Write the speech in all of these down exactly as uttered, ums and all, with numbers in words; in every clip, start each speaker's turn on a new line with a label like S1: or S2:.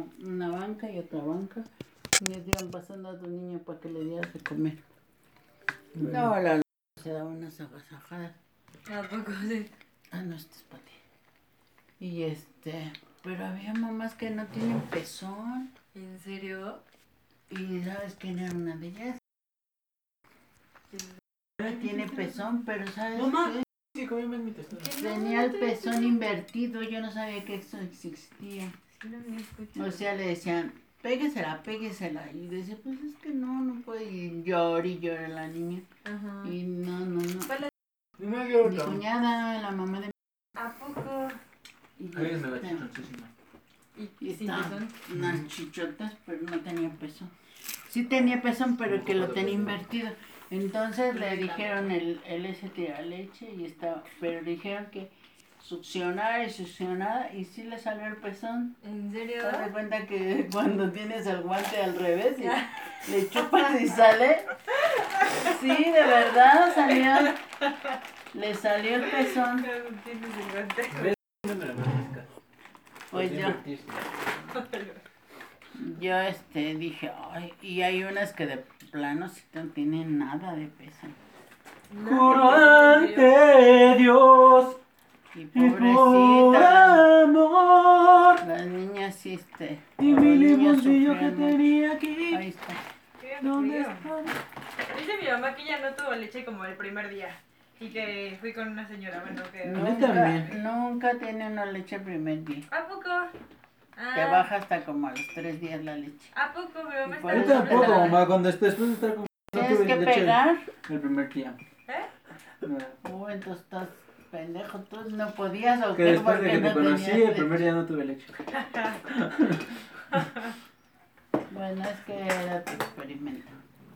S1: una banca y otra banca. Y les iban pasando a tu niño para que le dieras de comer. Mm. No, la se daba unas agasajadas.
S2: ¿A poco sí?
S1: Ah, no, este es para ti. Y este, pero había mamás que no tienen pezón.
S2: ¿En serio?
S1: ¿Y sabes quién era una de ellas? Tiene pezón, pero ¿sabes
S3: Mamá.
S1: qué?
S3: Sí, comí más mi tostado.
S1: Tenía el pezón invertido, yo no sabía que eso existía.
S2: Sí, no me escucho.
S1: O sea, le decían, péguesela, péguesela. Y decía, pues es que no, no puede. Y llora y llora la niña.
S2: Ajá.
S1: Y no, no, no.
S2: ¿Cuál es?
S3: No me dio
S1: Mi cuñada, la mamá de mi...
S2: ¿A poco?
S1: Y
S3: Ay, me la
S1: este,
S3: chichoncísima.
S2: ¿Y,
S1: y
S2: y sin
S1: estaban
S2: pezón?
S1: unas chichotas, pero no tenía pezón. Sí tenía pezón, pero que lo tenía invertido. Entonces le dijeron el, el ese tira leche y estaba, pero le dijeron que succionara y succionara y sí le salió el pezón.
S2: ¿En serio?
S1: Te das cuenta que cuando tienes el guante al revés y le chupas y sale. Sí, de verdad salió. Le salió el pezón.
S2: No tienes el guante.
S3: No me la merezca.
S1: Pues yo, yo este dije, ay, y hay unas que de plano sí no tienen nada de peso.
S3: Juro ante Dios
S1: Y
S3: y por
S1: pobrecita,
S3: amor.
S1: las niñas sí este.
S3: Y
S1: los
S3: mi
S1: niños
S3: limoncillo que
S1: sufrían mucho.
S3: tenía aquí.
S1: Ahí está.
S2: Qué
S3: ¿Dónde
S2: frío.
S3: está?
S2: Dice mi mamá que ella no tuvo leche como el primer día. Y que fui con una señora, bueno, que...
S1: Nunca,
S3: también.
S1: nunca tiene una leche el primer día.
S2: ¿A poco? Ah,
S1: Te baja hasta como a los tres días la leche.
S2: ¿A poco? Mi mamá
S1: Y
S2: está
S1: por
S3: Yo
S1: eso
S2: diciendo
S1: te
S3: tampoco,
S1: la-
S3: mamá, cuando estés después de estar con... No
S1: Tienes
S3: tuve
S1: que
S3: leche
S1: pegar.
S3: el primer día.
S2: ¿Eh?
S3: No.
S1: Uy, entonces estás pendejo. Tú no podías o
S3: Que
S1: qué,
S3: después de
S1: porque
S3: que te
S1: no
S3: conocí,
S1: tenías
S3: el primer
S1: leche.
S3: día no tuve leche.
S1: Bueno, es que era tu experimento.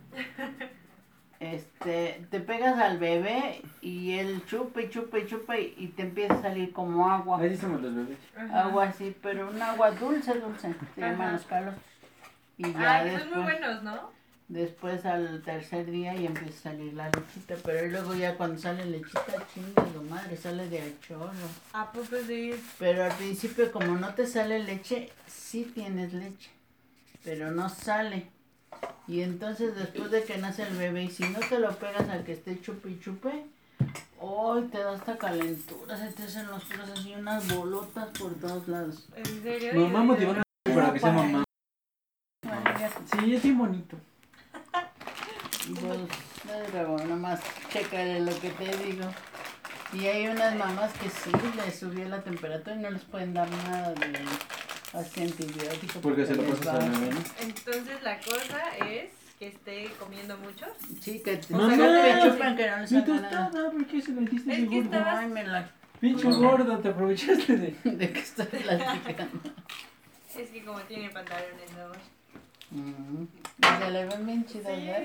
S1: Este, te pegas al bebé y él chupa y chupa y chupa y, y te empieza a salir como agua.
S3: Ahí somos los bebés.
S2: Ajá.
S1: Agua así, pero un agua dulce, dulce. Se llaman
S2: Ajá.
S1: los calos. Y ya
S2: Ah, que son muy
S1: después,
S2: buenos, ¿no?
S1: después al tercer día ya empieza a salir la lechita. Pero luego ya cuando sale lechita, chinga su madre, sale de a chorro.
S2: ¿A poco sí?
S1: Pero al principio como no te sale leche, sí tienes leche. Pero no sale. Y entonces después de que nace el bebé, y si no te lo pegas al que esté chupe y chupe, hoy te da hasta calentura, se te hacen los pies así unas bolotas por todos lados.
S2: ¿En serio?
S3: Mamá motivó para que sea mamá.
S1: Vale, ya.
S3: Sí, es bien bonito.
S1: Pues, pero nomás chécale lo que te digo. Y hay unas mamás que sí les subió la temperatura y no les pueden dar nada de así antibiótico.
S3: Porque se lo
S1: les
S3: pasas
S1: va-
S3: al bebé, ¿no?
S2: Entonces la cosa es que esté comiendo mucho.
S1: Sí, que te
S3: Mamá,
S1: que chupan que no les
S3: Mi
S1: haga nada.
S3: tostada, ¿por qué se la diste
S2: Es
S3: de
S2: que
S3: gordo?
S2: estaba-
S1: Ay, me la...
S3: Pinche gordo, te aprovechaste de...
S1: ¿De qué estoy platicando?
S2: Es que como tiene pantalones nuevos.
S1: Mm. Y se le ven bien chidas, ¿verdad?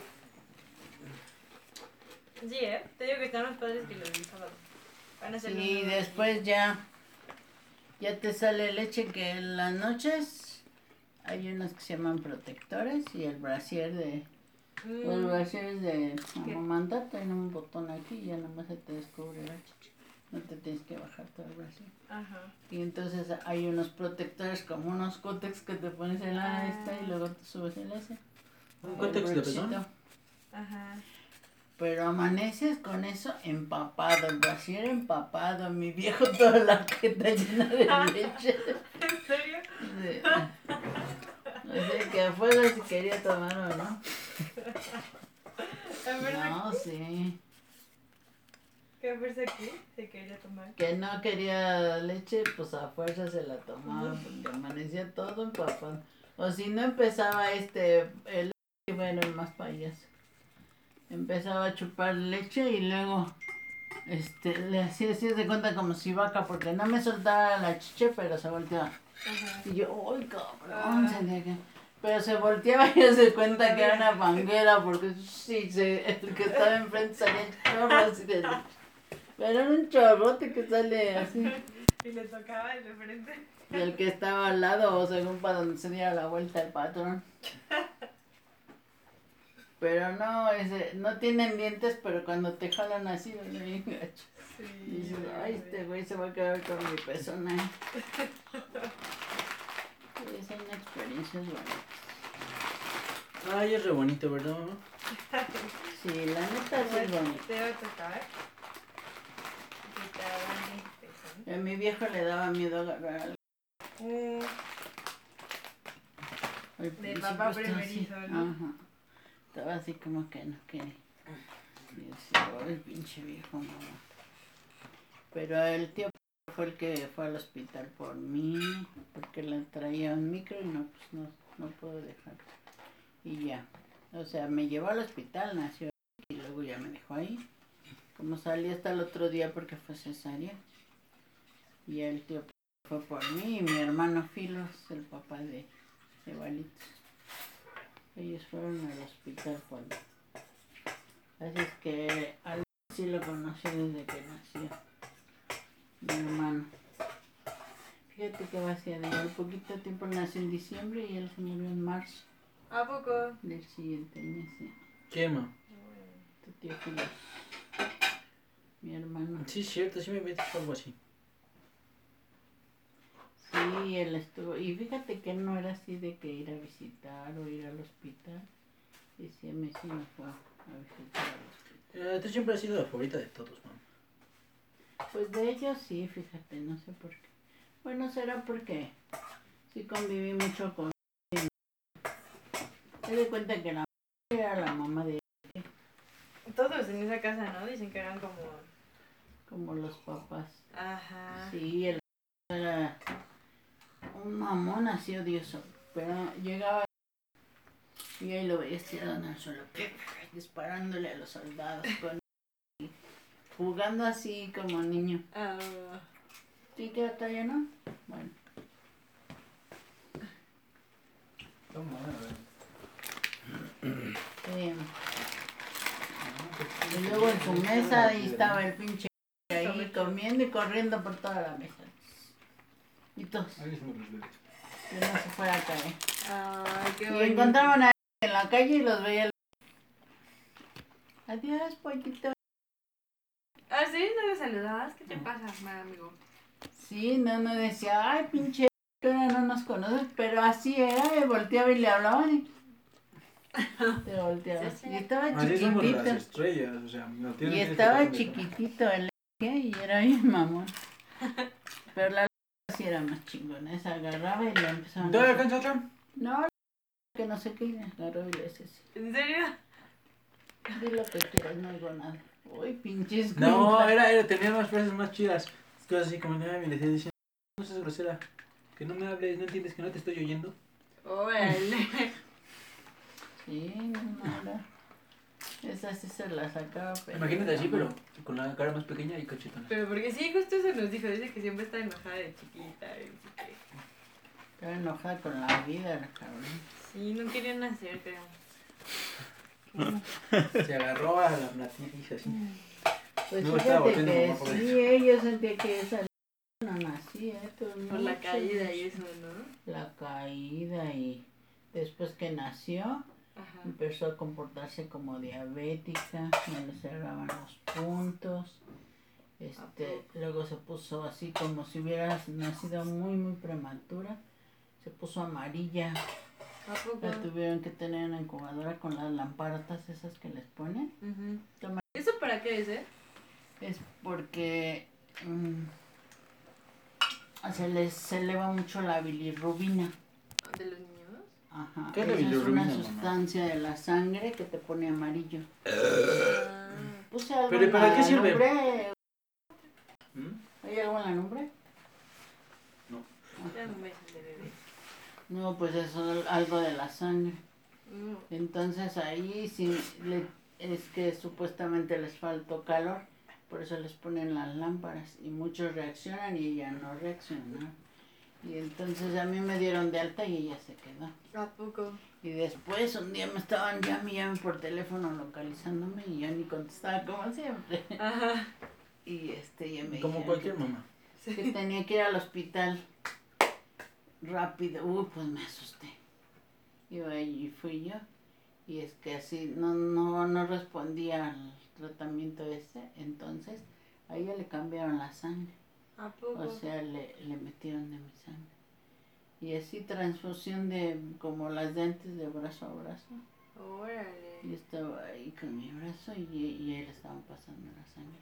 S2: Sí, ¿eh? Te digo que están más padres que los del sábado. Van a ser los
S1: Sí,
S2: nuevos.
S1: después ya, ya te sale leche que en las noches hay unos que se llaman protectores y el brasier de...
S2: Mm,
S1: Los brasieres de amamantar tienen un botón aquí y ya nomás se te descubre la chicha. No te tienes que bajar todo el brasier.
S2: Ajá.
S1: Y entonces hay unos protectores como unos cótex que te pones en la
S2: Ah.
S1: esta y luego te subes el ese.
S3: ¿Un
S1: el
S3: cótex de
S1: brochito.
S3: pezón?
S2: Ajá.
S1: Pero amaneces con eso empapado, el brasier empapado, mi viejo toda la jeta llena de leche.
S2: ¿En serio?
S1: Sí. Así que afuera si quería tomar o no.
S2: A ver,
S1: No, sí.
S2: ¿qué fuerza aquí se quería tomar?
S1: Que no quería leche, pues a fuerza se la tomaba, porque amanecía todo empapado. O si no empezaba este, el bueno, el más payaso. Empezaba a chupar leche y luego este, le hacía así de cuenta como si vaca, porque no me soltaba la chiche, pero se volteaba.
S2: Ajá.
S1: Y yo, ¡ay, cabrón!
S2: Ah.
S1: Sentía que... Pero se volteaba y se cuenta que era una manguera, porque sí, se, el que estaba enfrente salía chorro así de leche. Pero era un chorrote que sale así.
S2: Y le tocaba el de frente.
S1: Y el que estaba al lado, o según para donde se diera la vuelta el patrón. Pero no, ese, no tienen dientes, pero cuando te jalan así, duele bien gacho.
S2: Sí.
S1: Y dices, ay, este güey se va a quedar con mi pezón ahí. Sí, son experiencias bonitas.
S3: Ay, es re bonito, ¿verdad, mamá?
S1: Sí, la neta sí es bonito.
S2: Te va a tocar. Que te hagan este,
S1: A mi viejo le daba miedo agarrar algo.
S2: ¿sí?
S1: Al
S2: De
S1: principio
S2: papá
S1: estaba
S2: primerizo,
S1: así,
S2: ¿no?
S1: ajá. Estaba así como que no quería. Y decía, ay, pinche viejo, mamá. Pero el tío fue el que fue al hospital por mí, porque le traía un micro y no, pues no, no puedo dejar. Y ya. O sea, me llevó al hospital, nació y luego ya me dejó ahí. Como salí hasta el otro día porque fue cesárea. Y el tío fue por mí y mi hermano Filos, el papá de, de Balitos. Ellos fueron al hospital por mí. Así es que al sí lo conocí desde que nació. Mi hermano. Fíjate que va hacia de al poquito tiempo, nació en diciembre y él se murió en marzo
S2: ¿A poco?
S1: del siguiente mes. Sí.
S3: ¿Qué, ma?
S1: Tu tío Filos. Mi hermano.
S3: Sí, es cierto, sí me metes algo así.
S1: Sí, él estuvo. Y fíjate que él no era así de que ir a visitar o ir al hospital. Y sí, a mí sí me fue a visitar al hospital.
S3: Eh, tú siempre has sido la favorita de todos, mamá.
S1: Pues de ellos sí, fíjate, no sé por qué. Bueno, será porque sí conviví mucho con él. Me di cuenta que la era la mamá de él,
S2: Todos en esa casa, ¿no? Dicen que eran como...
S1: como los papás.
S2: Ajá.
S1: Sí, él era un mamón así odioso. Pero llegaba y ahí lo veía estirado en el suelo, disparándole a los soldados, con, jugando así como niño.
S2: Ah,
S1: ¿Sí que todavía no? Bueno.
S3: Toma, a ver.
S1: Eh, y luego en su mesa ahí estaba el pinche ahí comiendo y corriendo por toda la mesa. Y todos,
S3: Ahí son los bebés.
S1: que no se fuera a caer.
S2: Ay, qué
S1: Y
S2: bonito.
S1: encontraban a en la calle y los veía. Adiós, pollito.
S2: Ah, sí, no le saludabas. ¿Qué te pasa, ma, amigo?
S1: Sí, no, no decía, ay, pinche, tú no nos conoces, pero así era, y volteaba y le hablaban y te volteaba.
S2: Sí, sí.
S1: Y estaba
S3: Así somos las
S1: chiquitito.
S3: estrellas, o sea, no tienen
S1: Y
S3: que
S1: estaba
S3: estar
S1: chiquitito el y era bien mamón. Pero la sí era más chingona, esa agarraba y le empezaban
S3: ¿Todavía
S1: a...
S3: alcanza otra?
S1: No, que no sé qué, y le agarró y le decía así.
S2: ¿En serio?
S1: Di lo que quieras, no digo nada. Uy, pinches
S3: No,
S1: cuinclas.
S3: era, era, tenía más frases más chidas. Cosas así como, no, me decía diciendo, no seas grosera, que no me hables, no entiendes que no te estoy oyendo.
S2: Órale.
S1: Sí, no, no era. Esa sí se la sacaba, pero...
S3: Imagínate así, pero con la cara más pequeña y cachetona.
S2: Pero porque sí, justo eso nos dijo. Dice que siempre está enojada de chiquita. Y no sé qué.
S1: Estaba enojada con la vida, la cabrón.
S2: Sí, no querían nacer, creo.
S3: Se agarró a la platilla y hizo así.
S1: Pues
S3: No, estaba
S1: fíjate
S3: volteando
S1: que
S3: mamá por
S1: sí,
S3: dentro.
S1: eh, yo sentía que esa no nacía, eh, pero
S2: Por la
S1: mucho,
S2: caída y
S1: mucho.
S2: eso, ¿no?
S1: La caída y después que nació
S2: Ajá.
S1: empezó a comportarse como diabética, no le cerraban los puntos, este, luego se puso así como si hubiera nacido muy muy prematura, se puso amarilla,
S2: ¿A poco?
S1: la tuvieron que tener en la incubadora con las lamparatas esas que les ponen.
S2: Ujú.
S1: Toma.
S2: ¿Eso para qué es, eh?
S1: Es porque mm, se les se eleva mucho la bilirrubina.
S2: ¿De los niños?
S1: Ajá.
S3: ¿Qué es la
S1: Esa
S3: bilirrubina,
S1: es una
S3: mamá?
S1: sustancia de la sangre que te pone amarillo.
S2: Ah.
S1: Puse algo
S3: ¿Pero y
S1: en
S3: para
S1: la
S3: qué sirve?
S1: lumbre.
S3: ¿Mm?
S1: ¿Hay algo en la lumbre?
S2: Ya no me dejan de bebé.
S1: No, pues eso es algo de la sangre.
S2: Mm.
S1: Entonces ahí sí le- es que supuestamente les faltó calor, por eso les ponen las lámparas y muchos reaccionan y ella no reacciona. Y entonces a mí me dieron de alta y ella se quedó.
S2: ¿A poco?
S1: Y después un día me estaban llame y llame por teléfono localizándome y yo ni contestaba como siempre.
S2: Ajá.
S1: Y este ya me
S3: Como
S1: dijeron
S3: cualquier
S1: que,
S3: mamá.
S1: que tenía que ir al hospital rápido. Uy, pues me asusté. Iba y fui yo. Y es que así no, no, no respondía al tratamiento ese. Entonces a ella le cambiaron la sangre.
S2: ¿A poco?
S1: O sea, le, le metieron de mi sangre. Y así transfusión de como las de antes de brazo a brazo.
S2: Órale.
S1: Yo estaba ahí con mi brazo y, y a él le estaban pasando la sangre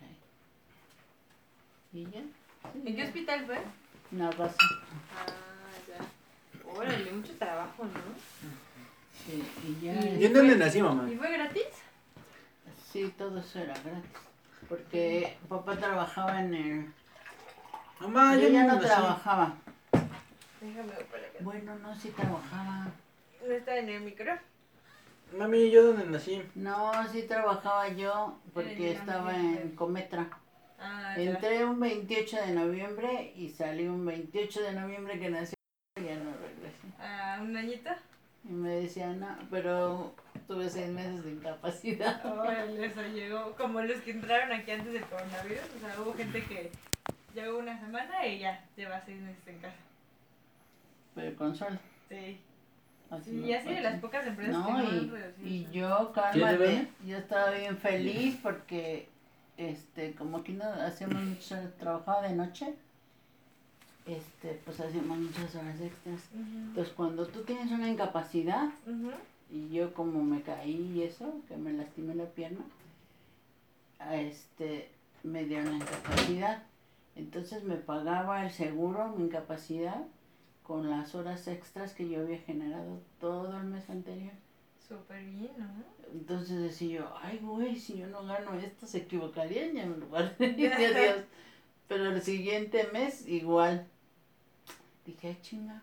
S1: ahí. ¿Y ya? Sí,
S2: ¿En qué
S1: ya.
S2: hospital fue?
S1: Una base.
S2: Ah, ya. Órale, mucho trabajo, ¿no?
S1: Sí, y ya.
S3: ¿Y en dónde nací, mamá?
S2: ¿Y fue gratis?
S1: Sí, todo eso era gratis. Porque papá trabajaba en el...
S3: Mamá,
S1: Yo
S3: yo
S1: ya
S3: no
S1: no
S3: nací.
S1: trabajaba.
S2: Déjame ver para acá.
S1: Bueno, no, sí trabajaba.
S2: ¿No está en el micro?
S3: Mami, ¿yo dónde nací?
S1: No, sí trabajaba yo porque
S2: Eh,
S1: estaba
S2: no,
S1: en Cometra.
S2: Ah, ya.
S1: Entré un veintiocho de noviembre y salí un veintiocho de noviembre que nació y ya no regresé.
S2: Ah, ¿un añito?
S1: Y me decían, no, pero tuve seis meses de incapacidad.
S2: Órale, eso llegó como los que entraron aquí antes del coronavirus. O sea, hubo gente que llegó una semana y ya lleva seis meses en casa.
S1: Pero con sueldo.
S2: Sí.
S1: Así
S2: Sí,
S1: me
S2: y así de
S1: pasó.
S2: las pocas empresas que
S1: No,
S2: no han
S1: y,
S2: reducido.
S1: y
S2: su-
S1: yo,
S3: ¿Qué, de
S1: cálmate,
S3: verdad?
S1: yo estaba bien feliz porque, este, como aquí no hacíamos muchas horas, trabajaba de noche, este, pues hacíamos muchas horas extras.
S2: Ujú.
S1: Entonces, cuando tú tienes una incapacidad,
S2: Ujú.
S1: y yo como me caí y eso, que me lastimé la pierna, a este, me dieron la incapacidad. Entonces me pagaba el seguro, mi incapacidad, con las horas extras que yo había generado todo el mes anterior.
S2: Súper bien, ¿no?
S1: Entonces decía yo, ay güey, si yo no gano esto, se equivocarían, ya me lo guardé, dice Dios. Pero el siguiente mes igual. Dije, ay chinga.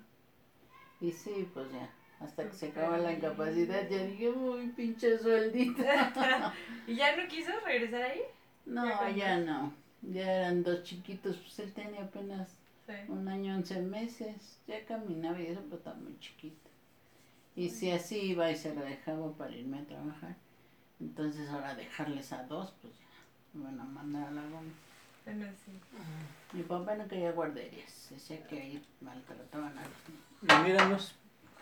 S1: Y sí, pues ya, hasta que se acaba la incapacidad, ya dije, uy, pinche sueldito.
S2: ¿Y ya no quiso regresar ahí?
S1: No,
S2: ¿Ya cuántos?
S1: ya no. Ya eran dos chiquitos, pues él tenía apenas
S2: Sí.
S1: un año, once meses. Ya caminaba y eso, pero estaba muy chiquito. Y si así iba y se lo dejaba para irme a trabajar. Entonces ahora dejarles a dos, pues ya, me van a mandar a la goma.
S2: Bueno, sí.
S1: Mi papá no quería guarderías, decía que ahí maltrataban a los niños.
S3: Míranos.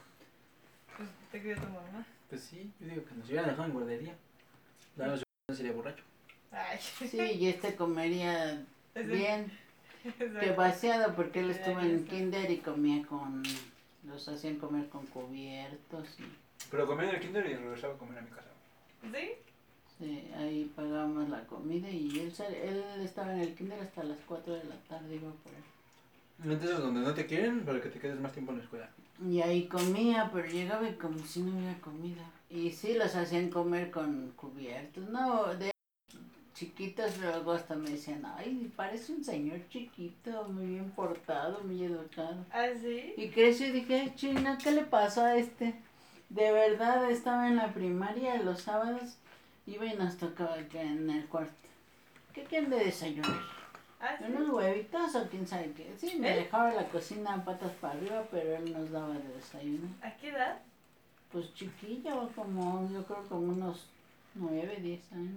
S2: Pues te cuidó tu mamá.
S3: Pues sí, yo digo que nos hubieran dejado en guardería. Nada más no sería borracho.
S2: Ay.
S1: Sí, y este comería
S2: Ese-
S1: bien,
S2: Exacto.
S1: que vaciado, porque él
S2: Sí,
S1: estuvo
S2: ahí
S1: en
S2: está.
S1: kinder y comía con, los hacían comer con cubiertos y
S3: Pero comía en el kinder y regresaba a comer a mi casa.
S2: ¿Sí?
S1: sí, ahí pagábamos la comida y él, sal- él estaba en el kinder hasta las cuatro de la tarde, iba por él.
S3: Entonces donde no te quieren para que te quedes más tiempo en la escuela.
S1: Y ahí comía, pero llegaba y como si no hubiera comida. Y sí, los hacían comer con cubiertos. No, de chiquitos luego hasta me decían, ay, parece un señor chiquito, muy bien portado, muy educado.
S2: ¿Ah, sí?
S1: Y crecí y dije, ay, China, ¿qué le pasó a este? De verdad, estaba en la primaria, los sábados iba y nos tocaba acá en el cuarto. ¿Qué quieren de desayunar?
S2: ¿Ah, sí?
S1: ¿Unos huevitos o quién sabe qué? Sí, me
S2: ¿Eh?
S1: dejaba la cocina patas para arriba, pero él nos daba de desayuno.
S2: ¿A qué edad?
S1: Pues chiquillo, como, yo creo como unos nueve, diez años.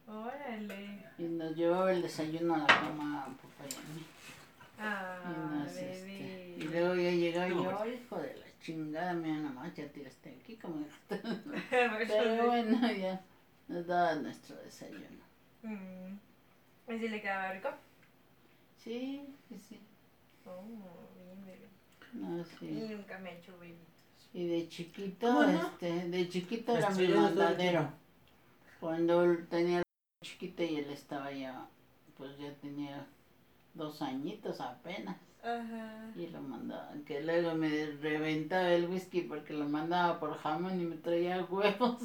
S2: Órale.
S1: Y nos llevaba el desayuno a la cama a papá y a mí.
S2: Ah,
S1: Y, nos,
S2: bebé.
S1: este, y luego ya llegaba y yo, hijo de la chingada, mira nomás, ya tiraste aquí como pero bueno, ya nos daba nuestro desayuno.
S2: Mm. ¿Y si le quedaba rico?
S1: Sí, sí, sí.
S2: Oh, bien, bebé.
S1: No,
S2: Y
S1: sí.
S2: nunca me he hecho bebitos.
S1: Y de chiquito,
S3: ¿Cómo no?
S1: este, de chiquito era mi
S3: Estrellados todo el
S1: mandadero.
S3: tiempo.
S1: Cuando él tenía chiquito y él estaba ya, pues ya tenía dos añitos apenas.
S2: Ajá.
S1: Y lo mandaban, que luego me reventaba el whisky porque lo mandaba por jamón y me traía huevos.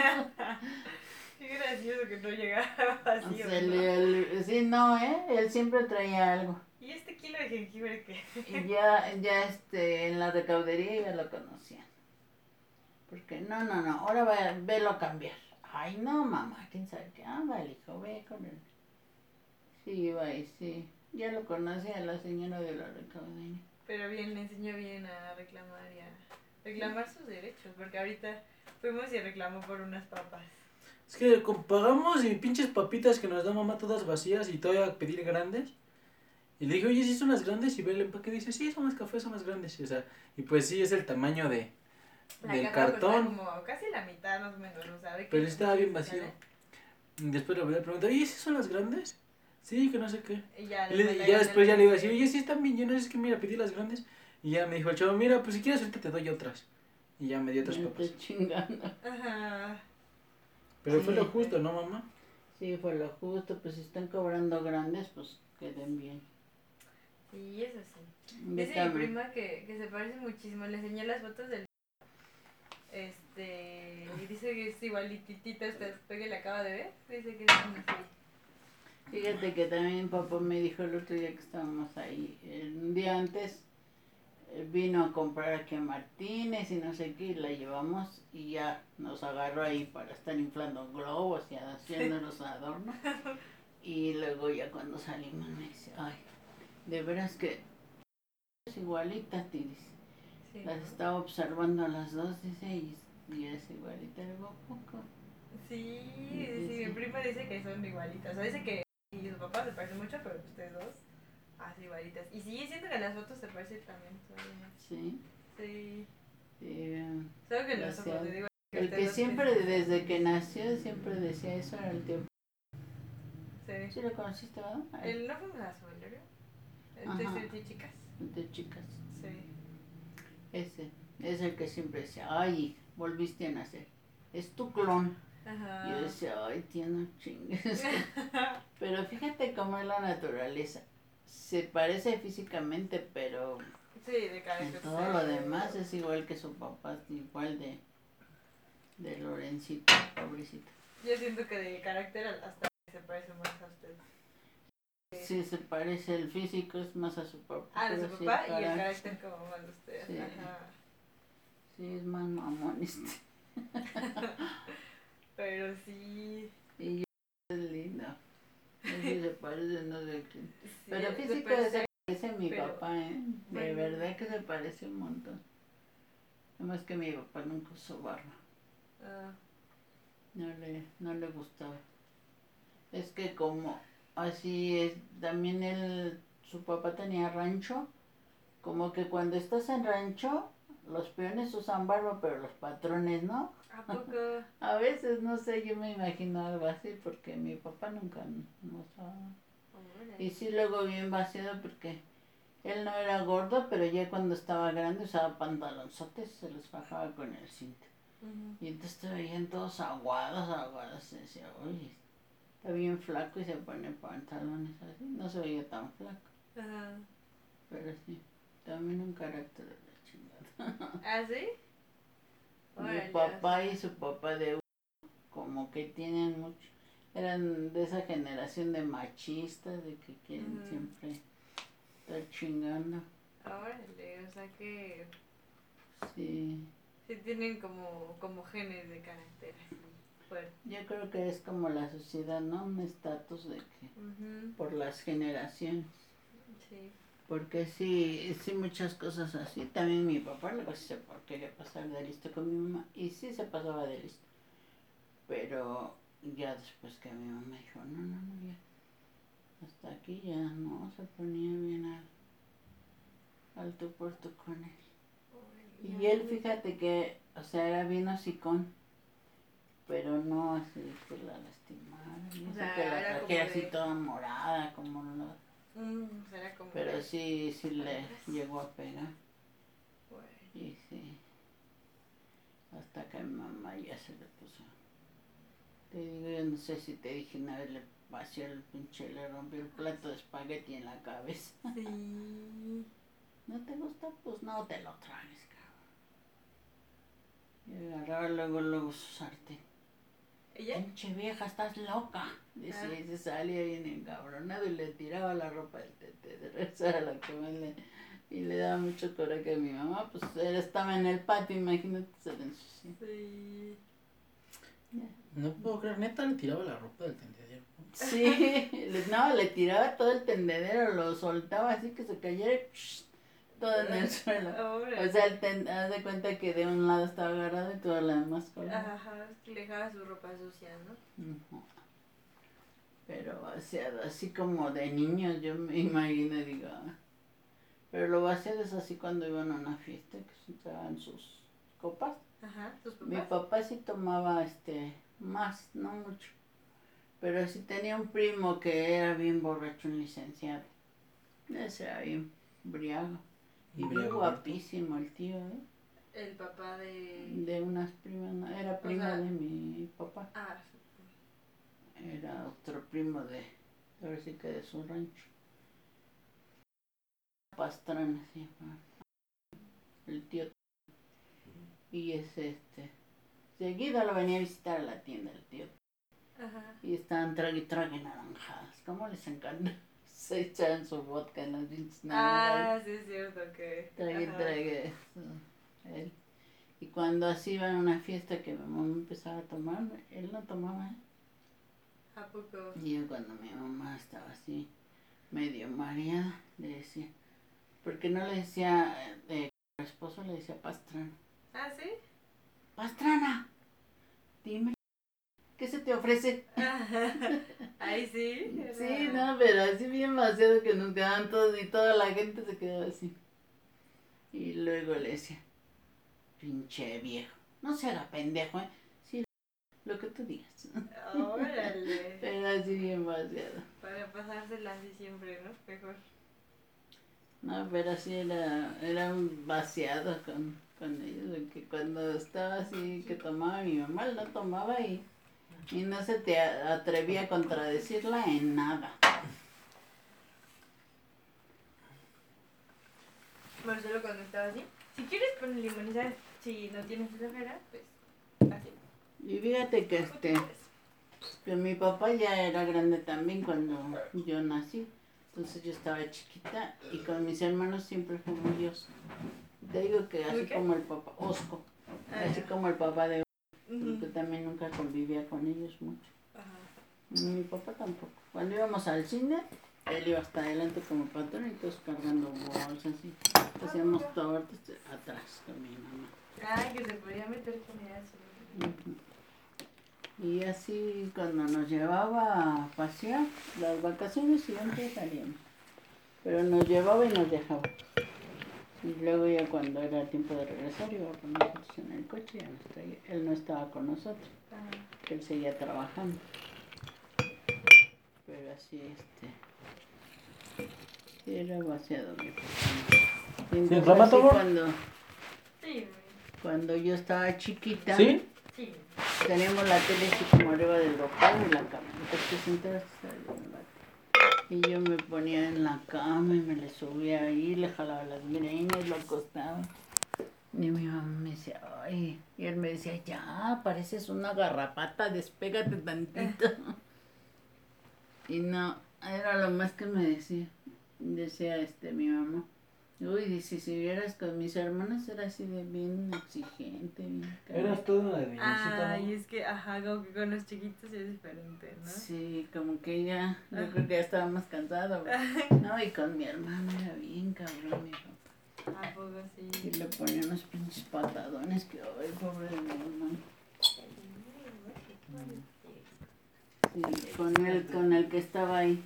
S2: Qué gracioso que no llegaba así,
S1: Se
S2: ¿no?
S1: le- sí, no, ¿eh? Él siempre traía algo.
S2: ¿Y este kilo de jengibre qué?
S1: Y ya, ya este, en la recaudería ya lo conocían. Porque no, no, no, ahora va, velo a cambiar. Ay, no, mamá, quién sabe qué. Ándale, hijo, ve con él. Sí, iba y sí. Ya lo conocía la señora de la recaudería.
S2: Pero bien, le enseñó bien a reclamar y a reclamar sus derechos, porque ahorita fuimos y reclamó por unas papas.
S3: Es que con- pagamos y pinches papitas que nos da mamá todas vacías y todavía a pedir grandes. Y le dije, oye, ¿sí son las grandes? Y ve el empaque y dice, sí, son las cafés, son las grandes. Y, o sea, y pues sí, es el tamaño de,
S2: La
S3: del
S2: caja costaba
S3: cartón.
S2: como casi la mitad más o menos, ¿no sabe?
S3: Pero estaba bien vacío. Y después le pregunté, oye, ¿sí son las grandes? Sí, que no sé qué.
S2: Y ya,
S3: Y, le- y ya después ya le iba a decir, oye, sí están bien llenas, es que mira, pedí las grandes. Y ya me dijo el chavo, mira, pues si quieres ahorita te doy otras. Y ya me dio otras
S1: Me
S3: papas.
S1: estoy chingando.
S2: Ajá.
S3: Pero
S1: Sí.
S3: fue lo justo, ¿no, mamá?
S1: Sí, fue lo justo, pues si están cobrando grandes, pues queden bien.
S2: Sí, eso sí.
S1: Yo
S2: Dice mi
S1: también.
S2: prima que, que se parece muchísimo. Le enseñé las fotos del. Este. Y dice que es igualititita. Usted que le acaba de ver. Dice que es una así.
S1: Fíjate que también papá me dijo el otro día que estábamos ahí, eh, un día antes eh, vino a comprar aquí a Martínez y no sé qué, y la llevamos y ya nos agarró ahí para estar inflando globos y haciendo los adornos. Y luego ya cuando salimos me dice, ay, de veras que es igualita, ti dice.
S2: Sí.
S1: Las estaba observando a las dos, dice, y, y es igualita, le digo, ¿a poco?
S2: Sí,
S1: Sí,
S2: sí,
S1: sí.
S2: mi prima dice que son igualitas. O sea, dice que y su papá se parecen mucho, pero ustedes dos, así igualitas. Y sí, siento que en las fotos se parecen también. todavía.
S1: Sí.
S2: Sí.
S1: Eh,
S2: Solo que en los
S1: gracias.
S2: ojos, te digo.
S1: El
S2: ustedes
S1: que
S2: dos
S1: siempre,
S2: tienen-
S1: desde que nació, siempre decía eso era el tío.
S2: Sí.
S1: ¿Sí lo conociste, verdad? Ay,
S2: El, ¿No fuimos a su velorio? El
S1: Ajá.
S2: de de chicas.
S1: de chicas.
S2: Sí.
S1: Ese es el que siempre decía, ay, volviste a nacer. Es tu clon.
S2: Ajá.
S1: Y yo decía, ay, tío, no chingues. Pero fíjate cómo es la naturaleza. Se parece físicamente, pero
S2: Sí, de carácter.
S1: en todo lo demás es igual que su papá, igual de, de Lorencito, pobrecito.
S2: Yo siento que de carácter hasta se parece más a usted.
S1: Sí, se parece, el físico es más a su papá.
S2: Ah, de
S1: pero
S2: su
S1: sí
S2: papá y el
S1: carácter-
S2: carácter como más de usted.
S1: Sí.
S2: Ajá.
S1: Sí, es más mamón este.
S2: Pero sí.
S1: Y yo, es lindo. No sé si se parece, no sé quién.
S2: sí
S1: Pero
S2: se
S1: físico
S2: parece-
S1: se parece a mi
S2: pero-
S1: papá, ¿eh? De
S2: bueno.
S1: verdad que se parece un montón. Además que mi papá nunca usó barba.
S2: Ah,
S1: No le, no le gustaba. Es que como así es, también él, su papá tenía rancho. Como que cuando estás en rancho, los peones usan barba, pero los patrones no.
S2: ¿a poco?
S1: A veces, no sé, yo me imagino algo así porque mi papá nunca no usaba. Y sí, luego bien vaciado porque él no era gordo, pero ya cuando estaba grande usaba pantalonzotes, se los bajaba con el cinto.
S2: Ujú.
S1: Y entonces te veían todos aguados, aguados. Y decía, oye, está bien flaco y se pone pantalones así. No se veía tan flaco,
S2: Ajá.
S1: pero sí, también un carácter de la chingada.
S2: ¿Ah, sí?
S1: Mi
S2: Órale,
S1: papá
S2: o sea.
S1: y su papá de como que tienen mucho, eran de esa generación de machistas, de que quieren
S2: Ujú.
S1: siempre estar chingando.
S2: Órale, o sea que
S1: Sí,
S2: sí tienen como, como genes de carácter así fuerte.
S1: yo creo que es como la sociedad, ¿no? Un estatus de que,
S2: Ujú.
S1: por las generaciones.
S2: Sí.
S1: Porque sí, sí muchas cosas así. También mi papá luego sí se quería pasar de listo con mi mamá. Y sí se pasaba de listo. Pero ya después que mi mamá dijo, no, no, no, ya. Hasta aquí ya no, se ponía bien al, al tú por tú con él.
S2: Órale,
S1: Y él, fíjate que, o sea, era bien hocicón. Pero no así que la lastimaran.
S2: O
S1: Dice
S2: sea,
S1: que la
S2: era como
S1: trajera así
S2: de-
S1: toda morada, como no.
S2: Mm, será como.
S1: Pero
S2: de-
S1: sí, sí le
S2: Palabras.
S1: llegó a pegar.
S2: Órale.
S1: Y sí. Hasta que mi mamá ya se le puso. Te digo, yo no sé si te dije una vez le vació el pinche, le rompió el plato de espagueti en la cabeza.
S2: Sí.
S1: ¿No te gusta? Pues no te lo tragues, cabrón. Y agarraba luego, luego su sartén.
S2: ¿Ella?
S1: Pinche vieja, estás loca. Decía,
S2: Ah.
S1: y se salía bien encabronado y le tiraba la ropa del tete de regresar a la cama. Y le, y le daba mucho coraje a mi mamá, pues él estaba en el patio, imagínate, se le ensució.
S2: Sí.
S1: Ya.
S3: No puedo creer, neta le tiraba la ropa del tendedero.
S1: Sí, le- no, le tiraba todo el tendedero, lo soltaba así que se cayera y psh, todo en el suelo.
S2: Órale.
S1: O sea, el ten, haz de cuenta que de un lado estaba agarrado y todo lo demás colgado.
S2: Ajá, que le dejaba su ropa sucia, ¿no?
S1: Ujú. Pero vaciado, así como de niños, yo me imagino y digo, ah. Pero lo vaciado es así cuando iban a una fiesta, que se daban sus copas.
S2: Ajá, sus
S1: Mi
S2: papás.
S1: papá sí tomaba este más, no mucho. Pero sí tenía un primo que era bien borracho, un licenciado. Ese era bien briago. Y bien guapísimo el tío, ¿eh?
S2: El papá de...
S1: De unas primas, no, era primo
S2: sea,
S1: de mi papá.
S2: Ah,
S1: Era otro primo de, ahora sí que de su rancho. Pastrana se llama. El tío. Y es este. Seguido lo venía a visitar a la tienda el tío.
S2: ajá.
S1: Y estaban trague y trague naranjadas. ¿Cómo les encanta? Se echan su vodka en las pinches
S2: Ah,
S1: naranjadas.
S2: sí es cierto que...
S1: Trague y
S2: ajá.
S1: trague. Eso, él. Y cuando así iban a una fiesta que mi mamá empezaba a tomar, él no tomaba, ¿eh?
S2: ¿A poco?
S1: Y yo cuando mi mamá estaba así, medio mareada, le decía, porque no le decía, eh, el esposo le decía Pastrana.
S2: ¿Ah, sí?
S1: Pastrana, dime, ¿qué se te ofrece?
S2: Ahí sí. Era...
S1: Sí, no, pero así bien demasiado que nos quedaban todos y toda la gente se quedaba así. Y luego le decía, pinche viejo, no se haga pendejo, ¿eh? Sí, lo que tú digas.
S2: Órale.
S1: Pero así bien demasiado.
S2: Para pasársela así siempre, ¿no? Mejor.
S1: No, pero sí era, era un vaciado con, con ellos, que cuando estaba así que tomaba mi mamá, él no tomaba y, y no se te atrevía a contradecirla en nada.
S2: Marcelo cuando estaba así, si quieres poner limonizar, si no tienes flojera, pues así.
S1: Y fíjate que este, que mi papá ya era grande también cuando yo nací, entonces yo estaba chiquita y con mis hermanos siempre fue muy osco. Te digo que así
S2: ¿Qué?
S1: como el papá, osco,
S2: Ah,
S1: así
S2: ya.
S1: como el papá de
S2: Ujú.
S1: porque también nunca convivía con ellos mucho.
S2: Ajá.
S1: Mi papá tampoco. Cuando íbamos al cine, él iba hasta adelante como patrón y todos cargando bolsas y hacíamos tortas atrás con mi mamá.
S2: Ay, que se podía meter con ella así.
S1: Uh-huh. Y así cuando nos llevaba a pasear, las vacaciones siempre salíamos. Pero nos llevaba y nos dejaba. Y luego ya cuando era el tiempo de regresar, iba con nosotros en el coche y ya nos traía. Él no estaba con nosotros,
S2: Ajá.
S1: él seguía trabajando. Pero así, este... Sí, era vaciado mi papá.
S3: ¿Sí, Ramato?
S1: Cuando,
S2: Sí,
S1: cuando yo estaba chiquita,
S3: ¿Sí?
S2: sí.
S1: teníamos la tele así como arriba del ropero y la cama. Entonces te sentabas y yo me ponía en la cama y me le subía ahí, le jalaba las greñas, lo acostaba. Y mi mamá me decía, ay, y él me decía, ya, pareces una garrapata, despégate tantito. Y no, era lo más que me decía, decía este mi mamá. Uy, dice, si vieras con mis hermanas era así de bien exigente, bien caro.
S3: Eras toda una de niñecita,
S2: Ay,
S3: ¿no?
S2: es que, ajá, como que con los chiquitos es diferente, ¿no?
S1: Sí, como que ya, yo creo que ya estaba más cansado. No, y con mi hermano era bien cabrón, mi papá.
S2: ¿A poco sí?
S1: Y le ponía unos pinches patadones que, ay, pobre de mi hermano. Sí, con el, con el que estaba ahí.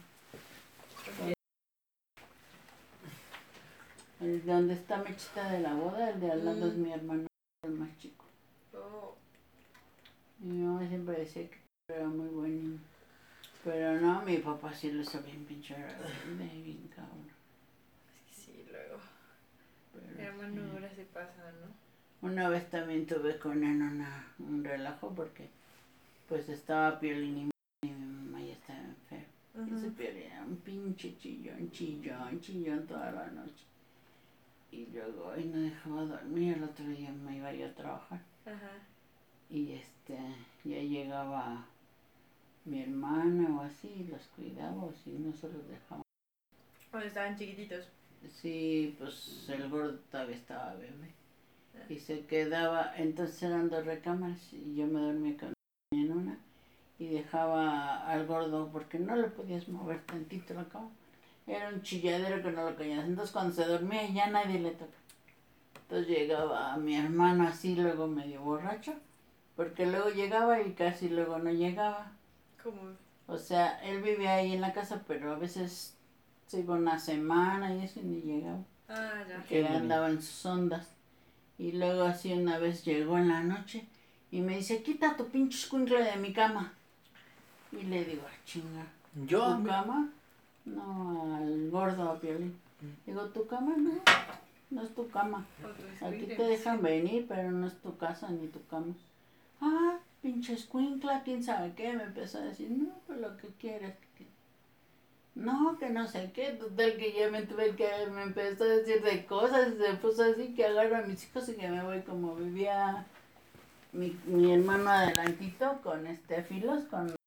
S1: El de donde está Mechita de la boda, el de al lado es mi hermano, el más chico.
S2: Oh.
S1: Mi mamá siempre decía que era muy buen niño. Pero no, mi papá sí lo sabía bien pinche rebelde, bien cabrón.
S2: Es que sí, luego.
S1: Pero,
S2: Mi hermano
S1: sí.
S2: ahora se pasa, ¿no?
S1: Una vez también tuve con él una, un relajo porque pues estaba Piolín y mi mamá ya estaba enferma. Uh-huh. Y ese Piolín era un pinche chillón, chillón, chillón toda la noche. Y luego ahí no dejaba dormir, el otro día me iba yo a trabajar.
S2: Ajá.
S1: Y este, ya llegaba mi hermana o así, los cuidaba o así, no se los dejaba.
S2: Cuando estaban chiquititos.
S1: Sí, pues el gordo todavía estaba bebé. Ah. Y se quedaba, entonces eran dos recámaras y yo me dormía con en una y dejaba al gordo porque no le podías mover tantito la cama. Era un chilladero que no lo caías. Entonces cuando se dormía ya nadie le tocaba. Entonces llegaba mi hermano así, luego medio borracho, porque luego llegaba y casi luego no llegaba.
S2: ¿Cómo?
S1: O sea, él vivía ahí en la casa, pero a veces se iba una semana y eso y ni llegaba.
S2: Ah, ya.
S1: Que andaba en sus ondas. Y luego así una vez llegó en la noche y me dice, quita tu pinche escuincle de mi cama. Y le digo, ah, chinga,
S3: ¿Yo?
S1: ¿tu cama? No, al gordo, a Piolín. Digo, ¿tu cama no? no es tu cama.
S2: O tu
S1: Aquí
S2: escuincle,
S1: te dejan venir, pero no es tu casa ni tu cama. Ah, pinche escuincla, quién sabe qué. Me empezó a decir, no, pues lo que quieras. Que... No, que no sé qué. Total que ya me tuve que, me empezó a decir de cosas. Y se puso así que agarro a mis hijos y que me voy como vivía mi, mi hermano adelantito con este filos, con